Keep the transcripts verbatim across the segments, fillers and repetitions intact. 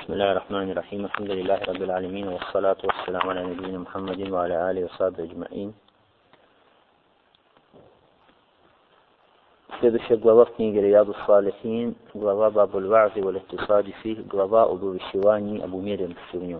بسم الله الرحمن الرحيم الحمد لله رب العالمين والصلاة والسلام على نبينا محمد وعلى آله وصحبه أجمعين. Следующая глава в книге Рияду Салихин, глава Бабуль Ва'зи валь Ихтисади фих, глава об увещевании, об умеренности в нем.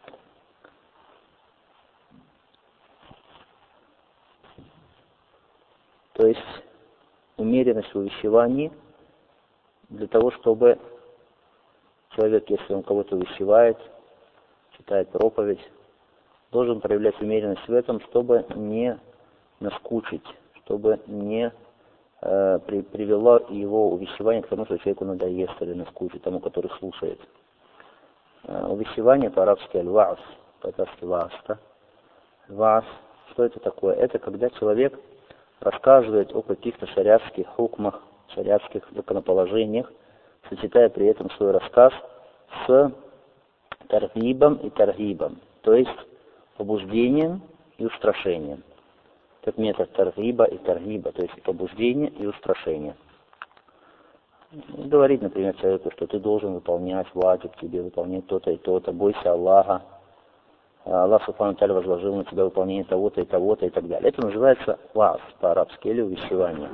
То есть умеренность в увещевании для того, чтобы человек, если он кого-то увещевает, читает проповедь, должен проявлять умеренность в этом, чтобы не наскучить, чтобы не э, при, привело его увещевание к тому, что человеку надоест или наскучит тому, который слушает. Э, увещевание по-арабски аль-ва'с, по-татарски ва'ста. Ва'с, что это такое? Это когда человек рассказывает о каких-то шариатских хукмах, шариатских законоположениях, сочетая при этом свой рассказ с таргибом и таргибом, то есть побуждением и устрашением. Как метод таргиба и таргиба, то есть побуждение и устрашение. Говорит, например, человеку, что ты должен выполнять ваджиб, тебе выполнять то-то и то-то, бойся Аллаха, Аллах Субхану Тааля возложил на тебя выполнение того-то и того-то и так далее. Это называется вааз по-арабски или увещевание.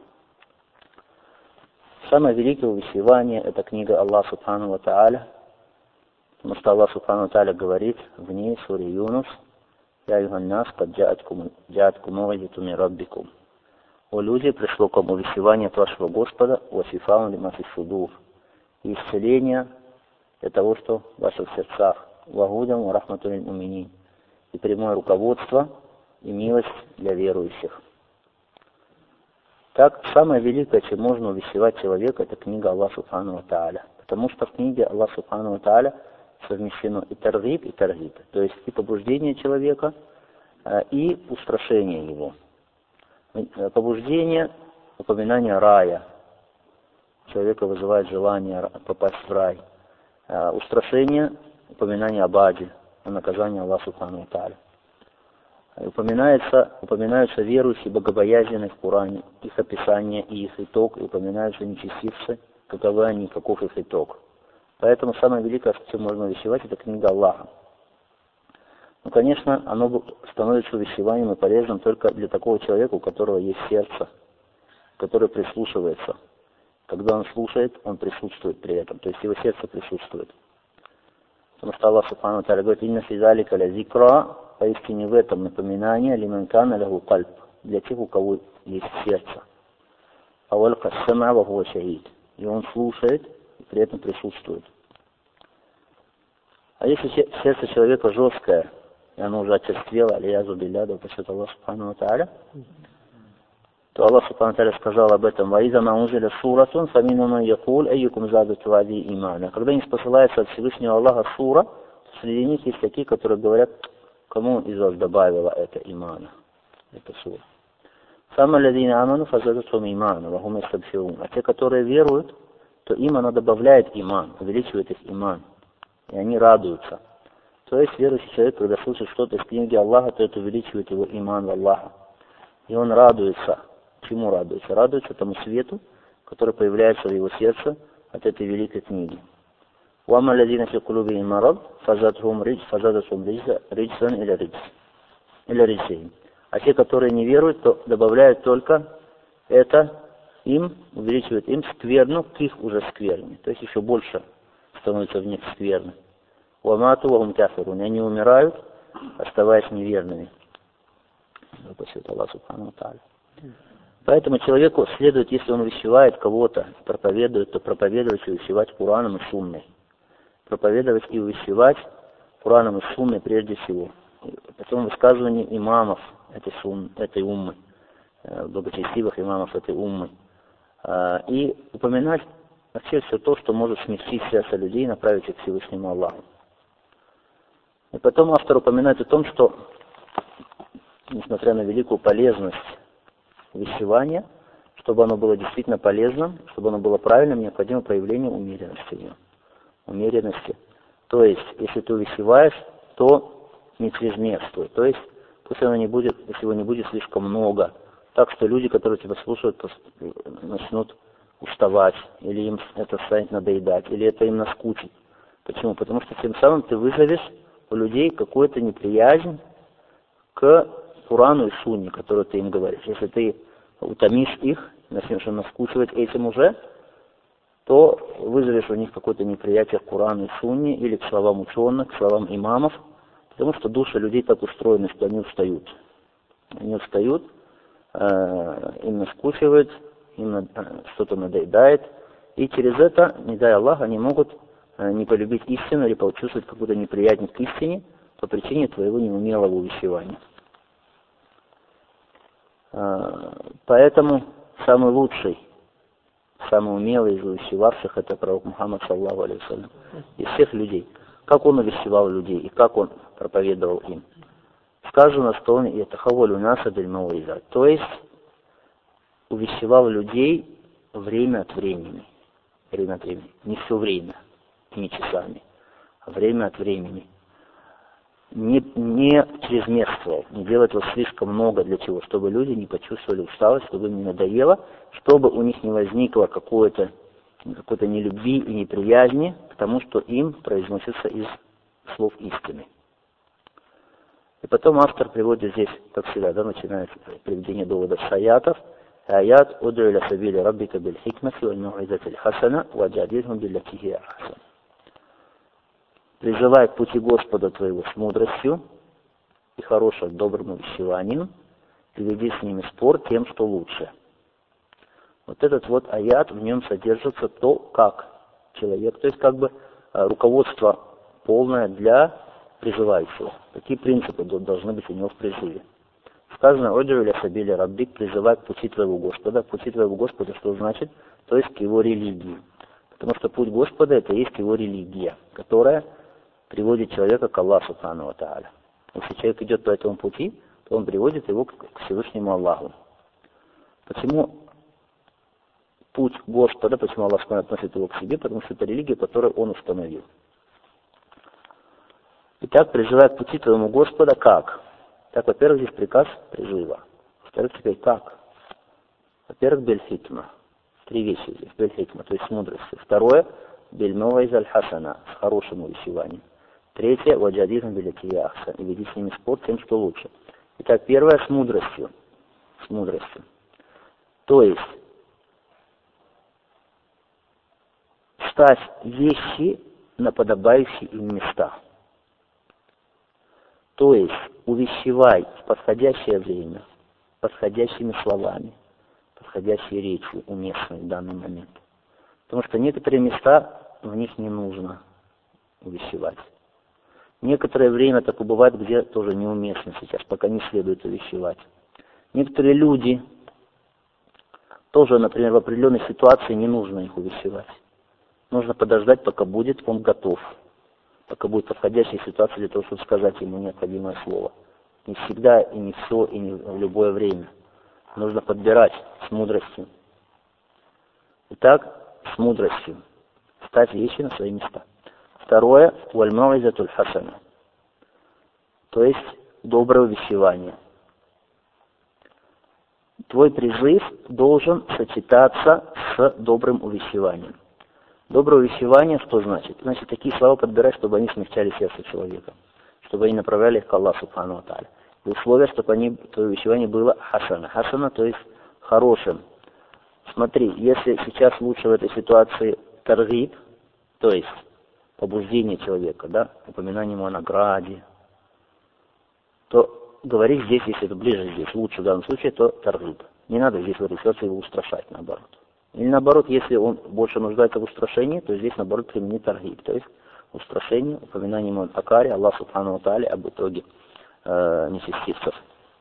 Самое великое увещевание — это книга Аллаха Субхану Тааля, потому что Аллах Субхану Тааля говорит в ней, в суре Юнус: «Я юганнас, кад джа'аткум мав'изатун мин раббикум». О люди, пришло к вам увещевание от вашего Господа, ва шифаун лима фи судур, и исцеление для того, что в ваших сердцах, ва гудан ва рахматун лиль муминин, и прямое руководство и милость для верующих. Так, самое великое, чем можно увещевать человека, это книга Аллаха Субхану Тааля. Потому что в книге Аллаха Субхану Тааля совмещено и таргиб, и таргиб. То есть и побуждение человека, и устрашение его. Побуждение, упоминание рая. Человека вызывает желание попасть в рай. Устрашение, упоминание об аде, о наказании Аллаха Субхану Тааля. Упоминается, упоминаются верующие, богобоязненные в Коране, их описание и их итог, и упоминаются нечестивцы, каковы они, каков их итог. Поэтому самое великое, чем можно увещевать, это книга Аллаха. Ну, конечно, оно становится увещеванием и полезным только для такого человека, у которого есть сердце, который прислушивается. Когда он слушает, он присутствует при этом, то есть его сердце присутствует. Потому что Аллах Субхану Тааля говорит: «Инна фи залика ля зикра», поистине в этом напоминание лиман кана лаху кальб, для тех, у кого есть сердце. Авалка сама ва хуа шахид, и он слушает и при этом присутствует. А если сердце человека жесткое, и оно уже очерствело, алиязу билля, да упасет Аллах Субхану Тааля, то Аллах Субхану Тааля сказал об этом: «Ваиза маунзиля суратун фаминуна якул айюкум задат вади имана». Когда не спосылается от Всевышнего Аллаха сура, среди них есть такие, которые говорят: кому из вас добавила это имана, это сура. Сама ладина аману фазадатум имана, вахум истабширун. А те, которые веруют, то им она добавляет иман, увеличивает их иман, и они радуются. То есть верующий человек, когда слышит что-то из книги Аллаха, то это увеличивает его иман в Аллаха. И он радуется. Чему радуется? Радуется тому свету, который появляется в его сердце от этой великой книги. «Вама ладина фи кулубихим марад, фазадатхум риджсан или риджс, или риджсейн». А те, которые не веруют, то добавляют только это им, увеличивает им скверну к их уже скверне. То есть еще больше становится в них скверны. «Вамату вахум кафирун», и они умирают, оставаясь неверными. Аллах Субхану Тааля. Поэтому человеку следует, если он увещевает кого-то, проповедует, то проповедовать и увещевать Кураном и Сунной. Проповедовать и увещевать Кураном и Сунной прежде всего. Потом высказывание имамов этой, сун, этой уммы, благочестивых имамов этой уммы. И упоминать вообще все то, что может смягчить сердце людей и направить их к Всевышнему Аллаху. И потом автор упоминает о том, что, несмотря на великую полезность увещевания, чтобы оно было действительно полезным, чтобы оно было правильным, необходимо проявление умеренности в нем. Умеренности. То есть, если ты увещеваешь, то не чрезмерствуй. То есть, пусть оно не будет, если его не будет слишком много, так что люди, которые тебя слушают, начнут уставать, или им это станет надоедать, или это им наскучит. Почему? Потому что тем самым ты вызовешь у людей какую-то неприязнь к Корану и Сунне, которую ты им говоришь. Если ты утомишь их, начнешь им наскучивать этим уже, то вызовешь у них какое-то неприятие к Корану и Сунне или к словам ученых, к словам имамов, потому что души людей так устроены, что они устают. Они устают, э, им наскучивают, им над, э, что-то надоедает, и через это, не дай Аллах, они могут э, не полюбить истину или почувствовать какую-то неприязнь к истине по причине твоего неумелого увещевания. Э, поэтому самый лучший, самый умелый из увещевавших — это пророк Мухаммад, саллаллаху алейхи ва саллям, из всех людей. Как он увещевал людей и как он проповедовал им. Сказано, что он ятахаввалю наса биль мауиза, то есть увещевал людей время от времени. Время от времени. Не все время, не часами, а время от времени. Не, не чрезмерствовал, не делать его слишком много. Для чего? Чтобы люди не почувствовали усталость, чтобы им не надоело, чтобы у них не возникло какое-то какой-то нелюбви и неприязни к тому, что им произносится из слов истины. И потом автор приводит здесь, как всегда, да, начинает приведение доводов с аятов. Аят «Уду иля сабили раббика биль хикмати валь мауизати хасана ваджадилхум биллати хия ахсан». Призывай к пути Господа твоего с мудростью и хорошим, добрым увещеванием, и веди с ними спор тем, что лучше. Вот этот вот аят, в нем содержится то, как человек, то есть как бы руководство полное для призывающего. Какие принципы должны быть у него в призыве. Сказано, «Оджу иля сабили раббик», призывай к пути твоего Господа. Пути твоего Господа что значит? То есть к его религии. Потому что путь Господа — это есть его религия, которая приводит человека к Аллаху субхану ва тааля. Если человек идет по этому пути, то он приводит его к Всевышнему Аллаху. Почему путь Господа, почему Аллах относит его к себе? Потому что это религия, которую он установил. Итак, призывая к пути твоему Господа, как? Так, во-первых, здесь приказ призыва. Во-вторых, теперь как? Во-первых, бель-хикма. Три вещи здесь. Бель-хикма, то есть с мудростью. Второе, бель-мауиза аль-хасана, с хорошим увещеванием. Третье, ваджадилхум биллати хия ахсан, и веди с ними спор тем, что лучше. Итак, первое, с мудростью. С мудростью. То есть, ставь вещи на подобающие им места. То есть, увещевай в подходящее время, подходящими словами, подходящей речью, уместной в данный момент. Потому что некоторые места, в них не нужно увещевать. Некоторое время такое бывает, где тоже неуместно сейчас, пока не следует увещевать. Некоторые люди, тоже, например, в определенной ситуации не нужно их увещевать. Нужно подождать, пока будет он готов. Пока будет подходящая ситуация для того, чтобы сказать ему необходимое слово. Не всегда, и не все, и не в любое время. Нужно подбирать с мудростью. Итак, с мудростью. Ставь вещи на свои места. Второе, валь мауизатуль хасана. То есть, доброе увещевание. Твой призыв должен сочетаться с добрым увещеванием. Доброе увещевание что значит? Значит, такие слова подбирать, чтобы они смягчали сердце человека, чтобы они направляли их к Аллаху субхану ва тааля. И условие, чтобы они, твое увещевание было хасана. Хасана, то есть хорошим. Смотри, если сейчас лучше в этой ситуации таргиб, то есть побуждение человека, да, упоминание ему о награде, то говорить здесь, если это ближе здесь, лучше в данном случае, то таргиб. Не надо здесь в этой ситуации его устрашать, наоборот. Или наоборот, если он больше нуждается в устрашении, то здесь наоборот применить таргиб, то есть устрашение, упоминание ему о каре, Аллах субхану ва тааля, об итоге э, нечестивцев.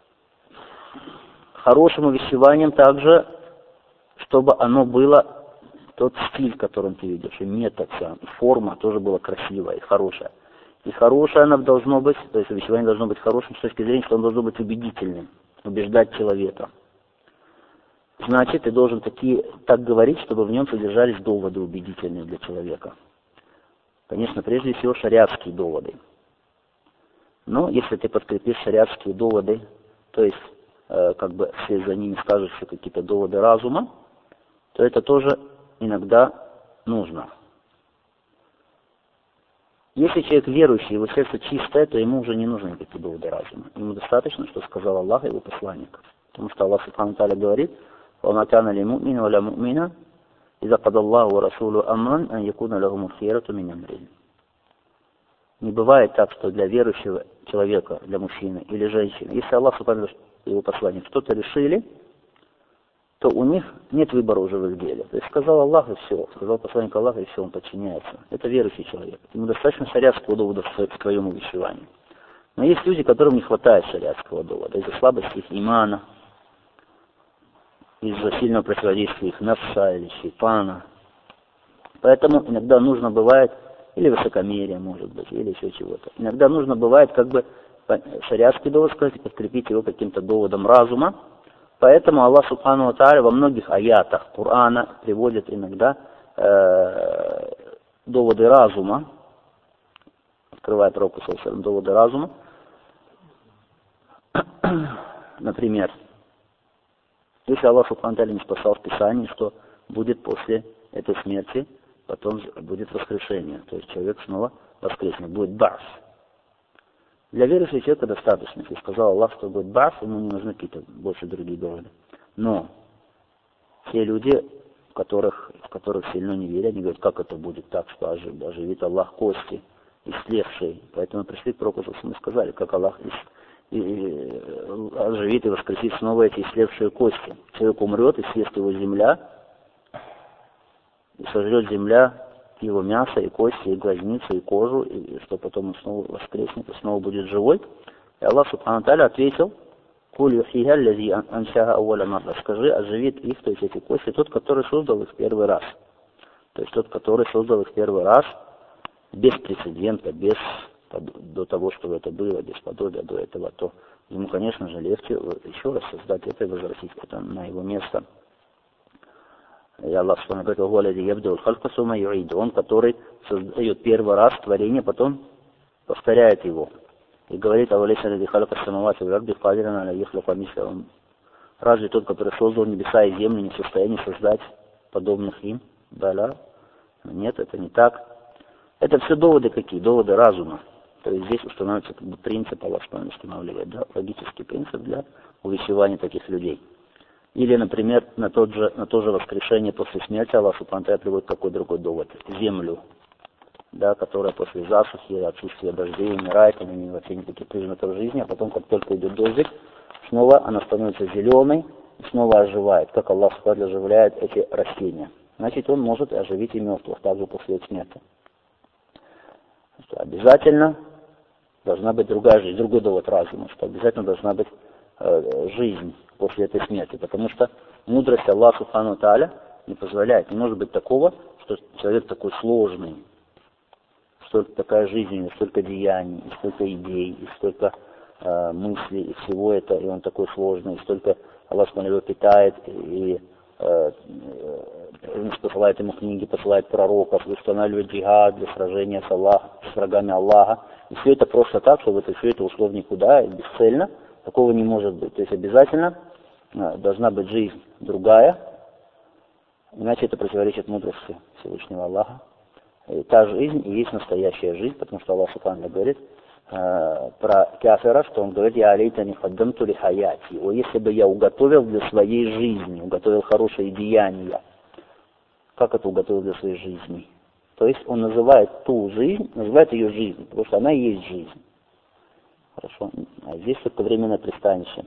Хорошим увещеванием также, чтобы оно было тот стиль, которым ты ведешь, и метод сам, и форма тоже была красивая и хорошая. И хорошее оно должно быть, то есть увещевание должно быть хорошим с точки зрения, что оно должно быть убедительным, убеждать человека. Значит, ты должен такие, так говорить, чтобы в нем содержались доводы убедительные для человека. Конечно, прежде всего шариатские доводы. Но если ты подкрепишь шариатские доводы, то есть э, как бы вслед за ними скажешь еще какие-то доводы разума, то это тоже иногда нужно. Если человек верующий, его сердце чистое, то ему уже не нужны никакие доводы разума. Ему достаточно, что сказал Аллах и его посланник. Потому что Аллах Субхану Тааля говорит: وَمَا كَانَ لِمُؤْمِنٍ وَلَا مُؤْمِنٍ إِذَا قَضَى اللَّهُ وَرَسُولُهُ أَمْرًا أَنْ يَكُونَ لَهُمُ الْخِيَرَةُ مِنْ أَمْرِهِمْ. Не бывает так, что для верующего человека, для мужчины или женщины, если Аллах Субхану и его посланник что-то решили, то у них нет выбора уже в их деле. То есть сказал Аллах и все, сказал посланник Аллаха и все, он подчиняется. Это верующий человек. Ему достаточно шариатского довода в своем увещевании. Но есть люди, которым не хватает шариатского довода из-за слабости их имана, из-за сильного противодействия их нафса или шейтана. Поэтому иногда нужно бывает, или высокомерие может быть, или еще чего-то. Иногда нужно бывает как бы шариатский довод сказать и подкрепить его каким-то доводом разума. Поэтому Аллах Субхану ва Тааля во многих аятах Корана приводит иногда э, доводы разума, открывая пророку саллаллаху доводы разума. Например, если Аллах Субхану ва Тааля не спасал в Писании, что будет после этой смерти, потом будет воскрешение, то есть человек снова воскреснет, будет ба'с. Для верующего человека достаточно, если сказал Аллах, что будет ба'с, ему не нужны какие-то больше другие доводы. Но все люди, в которых, в которых сильно не верят, они говорят, как это будет так, что оживит Аллах кости, истлевшие. Поэтому пришли к пророку и сказали, как Аллах и, и, оживит и воскресит снова эти истлевшие кости. Человек умрет, и съест его земля, и сожрет земля его мясо, и кости, и глазницу, и кожу, и что потом он снова воскреснет, и снова будет живой. И Аллах Субхану Тааля ответил: «Куль юхиха аллази аншаха ауаля марра». Скажи, оживит их, то есть эти кости, тот, который создал их первый раз. То есть тот, который создал их первый раз, без прецедента, без, до того, что это было, без подобия до этого, то ему, конечно же, легче еще раз создать это и возвратить это на его место. И Аллах Субхану говорит: он, который создает первый раз творение, потом повторяет его. И говорит: разве тот, который создал небеса и землю, не в состоянии создать подобных им? Баля. Нет, это не так. Это все доводы какие? Доводы разума. То есть здесь устанавливается как бы принцип, Аллах устанавливает, да, логический принцип для увещевания таких людей. Или, например, на, тот же, на то же воскрешение после смерти Аллах Субхану Тааля приводит какой другой довод. Землю, да, которая после засухи, отсутствия дождей умирает, она не вообще никаких признаков жизни, а потом, как только идет дождик, снова она становится зеленой и снова оживает, как Аллах Субхану Тааля оживляет эти растения. Значит, он может оживить и мертвых также после их смерти. Что обязательно должна быть другая жизнь, другой довод разума, что обязательно должна быть э, жизнь после этой смерти, потому что мудрость Аллаха Субхану Тааля не позволяет. Не может быть такого, что человек такой сложный, столько такая жизнь, столько деяний, столько идей, и столько э, мыслей, и всего это, и он такой сложный, и столько Аллах Субхану его питает, и э, э, посылает ему книги, посылает пророков, устанавливает джихад для сражения с, Аллах, с врагами Аллаха. И все это просто так, чтобы это все это ушло в никуда, и бесцельно. Такого не может быть. То есть обязательно должна быть жизнь другая, иначе это противоречит мудрости Всевышнего Аллаха. И та жизнь и есть настоящая жизнь, потому что Аллах Субхану говорит э, про кафира, что он говорит: «Я алейтани хаддамту ли хаяти». О, если бы я уготовил для своей жизни, уготовил хорошие деяния. Как это уготовил для своей жизни? То есть он называет ту жизнь, называет ее жизнь, потому что она и есть жизнь. Хорошо. А здесь только временное пристанище.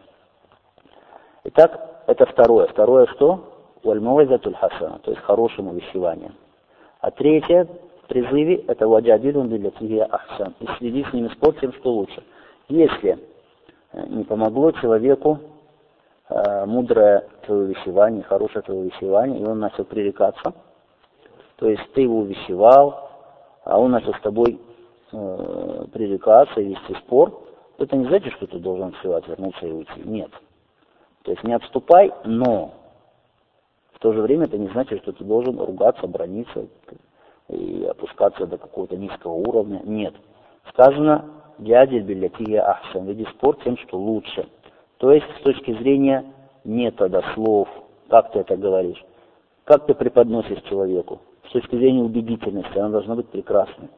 Итак, это второе. Второе что? Уаль-мауизатуль хасана, то есть хорошим увещеванием. А третье в призыве это ваджадилун биллати ахсан. И следи с ними спор тем, что лучше. Если не помогло человеку э, мудрое твое увещевание, хорошее твое увещевание, и он начал пререкаться, то есть ты его увещевал, а он начал с тобой э, пререкаться и вести спор, это не значит, что ты должен все отвернуться и уйти. Нет. То есть не отступай, но в то же время это не значит, что ты должен ругаться, браниться и опускаться до какого-то низкого уровня. Нет. Сказано: «Дядя билятия ахсан», веди спор тем, что лучше. То есть с точки зрения метода, слов, как ты это говоришь, как ты преподносишь человеку, с точки зрения убедительности, она должна быть прекрасной.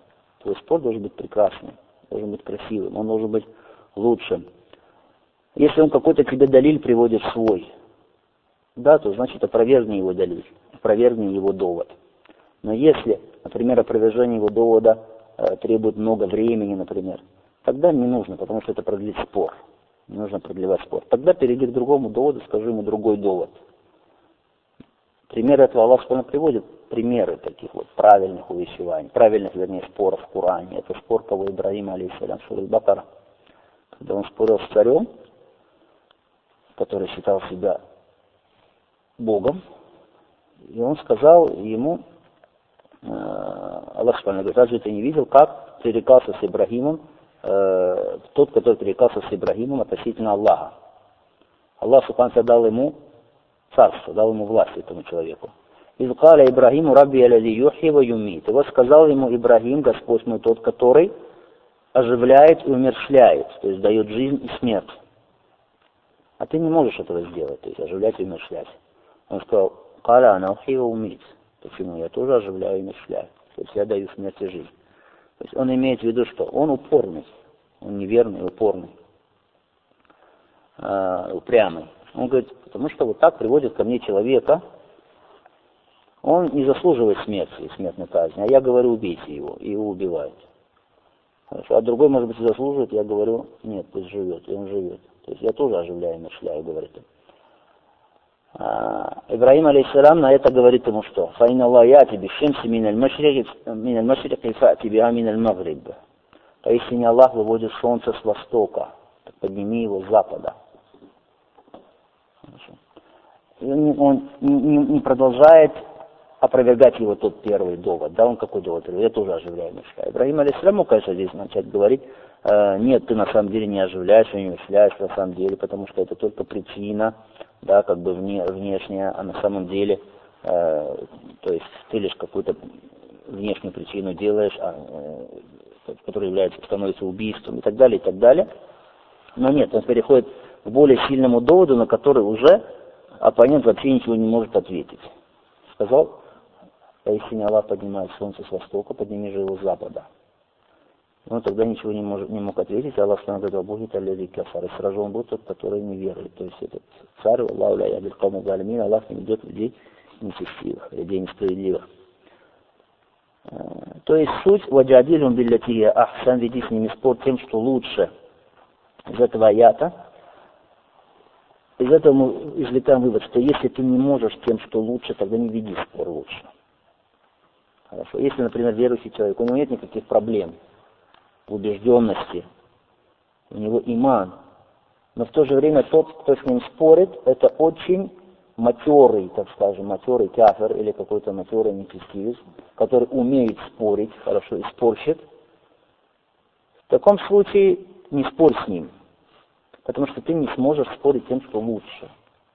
Твой спор должен быть прекрасным, должен быть красивым, он должен быть лучшим. Если он какой-то тебе далиль приводит свой, да, то значит опровергни его далиль, опровергни его довод. Но если, например, опровержение его довода э, требует много времени, например, тогда не нужно, потому что это продлит спор. Не нужно продлевать спор. Тогда перейди к другому доводу, скажи ему другой довод. Примеры этого Аллах Субхану приводит, примеры таких вот правильных увещеваний, правильных, вернее, споров в Коране. Это спор кого Ибрагима, алейхиссалям, сура Аль-Бакара. Когда он спорил с царем, который считал себя Богом, и он сказал ему, э, Аллах Субхану говорит, разве ты не видел, как пререкался с Ибрагимом э, тот, который пререкался с Ибрагимом относительно Аллаха. Аллах Субхану дал ему царство, дал ему власть этому человеку. «Из каля Ибрагиму рабби алязи юхи ва юмит». И вот сказал ему Ибрагим, Господь мой, тот, который оживляет и умерщвляет, то есть дает жизнь и смерть. А ты не можешь этого сделать, то есть оживлять и умерщвлять. Он сказал, «Каля ана ухи ва умит». Почему? Я тоже оживляю и умерщвляю. То есть я даю смерть и жизнь. То есть он имеет в виду, что он упорный, он неверный, упорный, э, упрямый. Он говорит, потому что вот так приводит ко мне человека, он не заслуживает смерти и смертной казни, а я говорю, убейте его, и его убивают. Хорошо. А другой, может быть, и заслуживает, я говорю, нет, пусть живет, и он живет. То есть я тоже оживляю и умерщвляю, говорит он. А, Ибрагим, алейхиссалям, на это говорит ему что? «Фаин Аллах яти бишемси миналь машрики фати биа миналь магриб». Поистине Аллах выводит солнце с востока, так подними его с запада. И он, он не, не продолжает опровергать его тот первый довод. Да, он какой довод? Я тоже оживляю и умерщвляю. Ибрагим, алейхиссалям, мог, конечно, здесь начать говорить, э, нет, ты на самом деле не оживляешь и не умерщвляешь на самом деле, потому что это только причина, да, как бы вне, внешняя, а на самом деле, э, то есть ты лишь какую-то внешнюю причину делаешь, а, э, которая является, становится убийством и так далее, и так далее. Но нет, он переходит к более сильному доводу, на который уже оппонент вообще ничего не может ответить. Сказал, поистине Аллах поднимает солнце с востока, подними же его с запада. Он тогда ничего не, может, не мог ответить, Аллах сказал, Бухит аллази кафар, и сражен был тот, который не верует. То есть этот царь, Аллаху ля ядиль каума залимин, Аллах не ведет людей нечестивых, людей несправедливых. То есть суть, ваджадилум биллятия ахсан, веди с ними спор тем, что лучше. Из этого аята, из этого мы извлекаем вывод, что если ты не можешь тем, что лучше, тогда не веди спор лучше. Хорошо. Если, например, верующий человек, у него нет никаких проблем в убежденности, у него иман, но в то же время тот, кто с ним спорит, это очень матерый, так скажем, матерый кафир или какой-то матерый нечестивец, который умеет спорить, хорошо, и спорщик. В таком случае не спорь с ним, потому что ты не сможешь спорить тем, что лучше.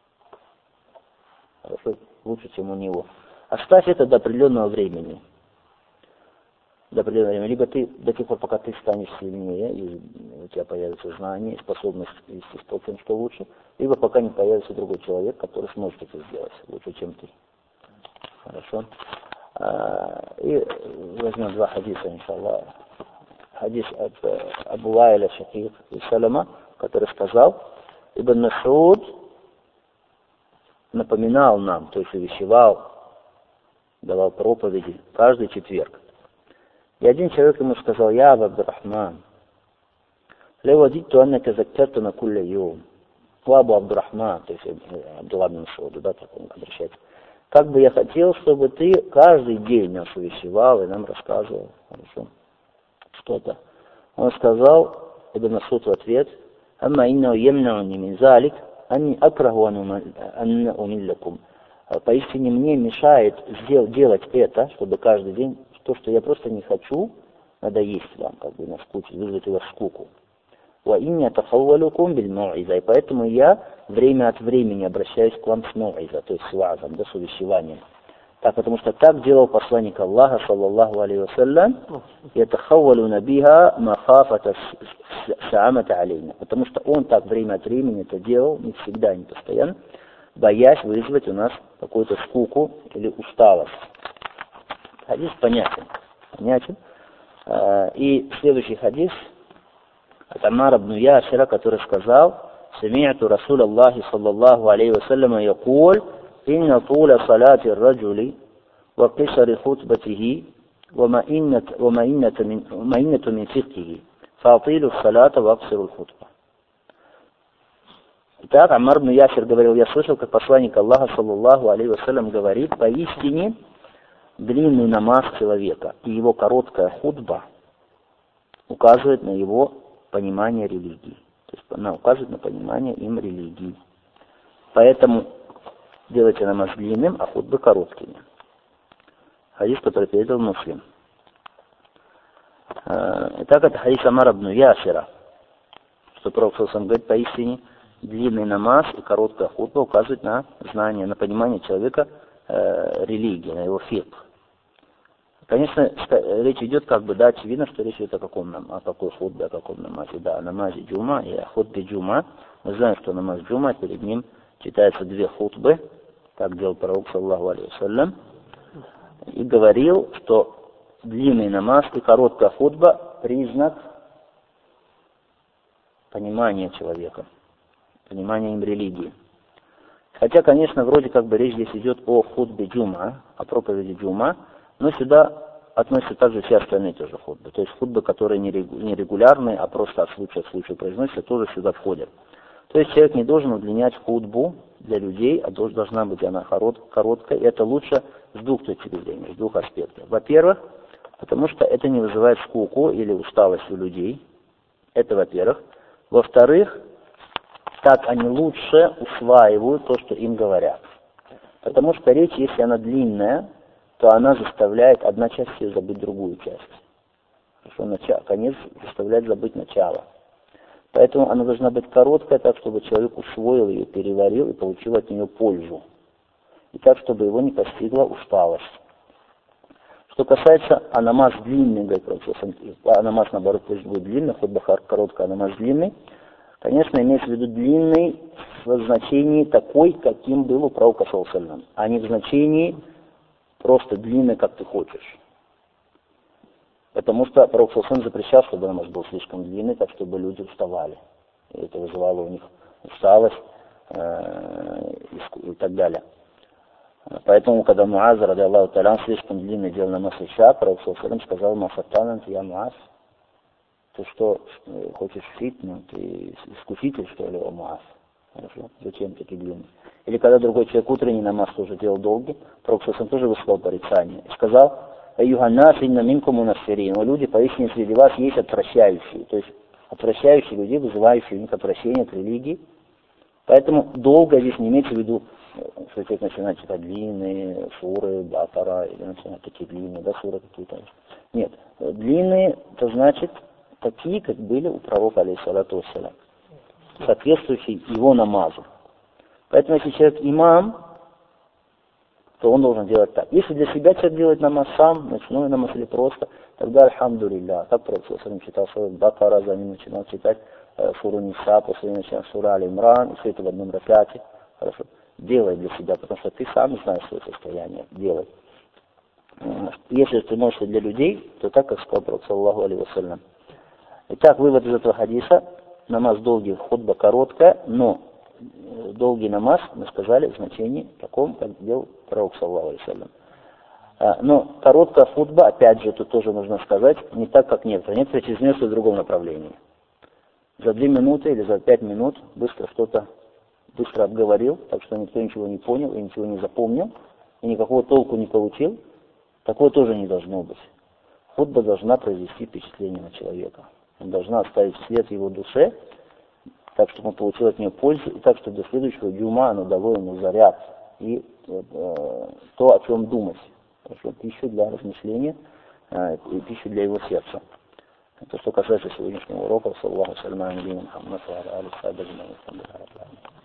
Хорошо, лучше, чем у него. Оставь это до определенного времени. До определенного времени. Либо ты до тех пор, пока ты станешь сильнее, и у тебя появится знание, способность вести спор тем, что лучше, либо пока не появится другой человек, который сможет это сделать лучше, чем ты. Хорошо. И возьмем два хадиса, иншаллах. Хадис от Абу Ваиля Шакир и Салама, который сказал, Ибн Мас'уд напоминал нам, то есть увещевал, давал проповеди каждый четверг. И один человек ему сказал, я Абдурахман, левадитту аннака заккарту на кулля йом. Абу Абдурахман, то есть Абдулла бин Мас'уд, да, так он обращается. Как бы я хотел, чтобы ты каждый день нас увещевал и нам рассказывал, хорошо, что-то. Он сказал, Ибн Мас'уд в ответ, «Амма инна ямнауни мин залик, анни акраху анна умиллякум». Поистине мне мешает делать это, чтобы каждый день, то, что я просто не хочу надоесть вам, как бы наскучить, вызвать у вас скуку. «Ва инни атахаввалюкум биль мауиза». И поэтому я время от времени обращаюсь к вам с мауиза, то есть с вазом, да, с увещеванием. Так, потому что так делал посланник Аллаха, саллаллаху алейхи вассалям, ятахаввалюна биха махафата саамата алейна. Потому что он так время от времени это делал, не всегда, не постоянно, боясь вызвать у нас какую-то скуку или усталость. Хадис понятен. Понятен. И следующий хадис от Аммара ибн Ясира, который сказал: «Сами'ту Расул Аллахи саллаллаху алейхи вассаляма якуль, инна туля салати раджули, ва кисари хутбатихи, ва маиннату мин фикхихи, фаатилу салата ва аксиру хутба». Итак, Аммар ибн Ясир говорил: я слышал, как посланник Аллаха саллаллаху алейхи вассалям говорит: поистине длинный намаз человека и его короткая хутба указывает на его понимание религии. То есть она указывает на понимание им религии. Поэтому делайте намаз длинным, а хутбы короткими. Хадис, который передал Муслим. Итак, это хадис Аммара ибн Ясира, что Пророк саллаллаху алейхи ва саллям говорит: поистине длинный намаз и короткая хутба указывают на знание, на понимание человека э, религии, на его фикх. Конечно, речь идет, как бы, да, очевидно, что речь идет о каком нам, о какой хутбе, о каком намазе, да, о намазе джума и о хутбе джума. Мы знаем, что намаз джума, перед ним читаются две хутбы, так делал Пророк саллаллаху алейхи ва саллям, и говорил, что длинный намаз и короткая хутба — признак понимания человека, понимания им религии. Хотя, конечно, вроде как бы речь здесь идет о хутбе джума, о проповеди джума, но сюда относятся также все остальные тоже хутбы. То есть хутбы, которые не регулярные, а просто от случая к случаю произносятся, тоже сюда входят. То есть человек не должен удлинять хутбу для людей, а должна быть она короткая. И это лучше с двух точек зрения, с двух аспектов. Во-первых, потому что это не вызывает скуку или усталость у людей. Это во-первых. Во-вторых, так они лучше усваивают то, что им говорят. Потому что речь, если она длинная, то она заставляет одна часть ее забыть другую часть. Хорошо, начало, конец заставляет забыть начало. Поэтому она должна быть короткая, так, чтобы человек усвоил ее, переварил и получил от нее пользу. И так, чтобы его не постигла усталость. Что касается, а намаз длинный, говорит, а намаз, наоборот, пусть будет длинный, хоть бы короткий, а намаз длинный, конечно, имеется в виду длинный в значении такой, каким был у пророка саллаллаху алейхи ва саллям, а не в значении просто длинный, как ты хочешь. Потому что пророк саллаллаху алейхи ва саллям запрещал, чтобы намаз был слишком длинный, так чтобы люди уставали. И это вызывало у них усталость э, и, и так далее. Поэтому, когда Муаз, ради Аллаху та'аля, слишком длинный делал намаз иша, пророк саллаллаху алейхи ва саллям сказал: «Мафаттанан, я Муаз, ты что, хочешь фитну, ты искуситель, что ли, о Муаз? Хорошо, зачем такие длинные?» Или когда другой человек утренний намаз тоже делал долгий, пророк саллаллаху алейхи ва саллям тоже высказал порицание и сказал: «Аюханнас инна минкум мунаффирин». «О люди, поистине среди вас есть отвращающие», то есть отвращающие людей, вызывающие у них отвращение от религии. Поэтому долго здесь не имеется в виду, что человек начинает читать длинные суры, Бакара, или начинает такие длинные, да, суры какие-то. Нет, длинные, это значит такие, как были у пророка, алейхиссалату вассалям, соответствующие его намазу. Поэтому, если человек имам, то он должен делать так. Если для себя человек делает намаз сам, ночной намаз или просто, тогда альхамдулилля. Так пророк саллаллаху алейхи ва саллям читал суру Бакара, за ним начинал читать э, суру Ниса, после начинал суру Аль-Имран, и все это в одном ракате. Хорошо. Делай для себя, потому что ты сам знаешь свое состояние. Делай. Если ты можешь для людей, то так, как сказал пророк саллаллаху алейхи ва саллям. Итак, вывод из этого хадиса: намаз долгий, хутба короткая, но долгий намаз, мы сказали, в значении таком, как делал пророк саллаллаху алейхи ва саллям. Но короткая хутба, опять же, тут тоже нужно сказать, не так, как некоторые. Некоторые через нее в другом направлении. За две минуты или за пять минут быстро что-то быстро обговорил, так что никто ничего не понял и ничего не запомнил, и никакого толку не получил. Такого тоже не должно быть. Хутба должна произвести впечатление на человека. Она должна оставить след в его душе, так, чтобы он получил от нее пользу, и так, чтобы до следующего джума оно дало ему заряд и э, то, о чем думать. Хорошо, пищу для размышления э, и пищу для его сердца. Это что касается сегодняшнего урока. Саллаллаху алейхи ва саллям.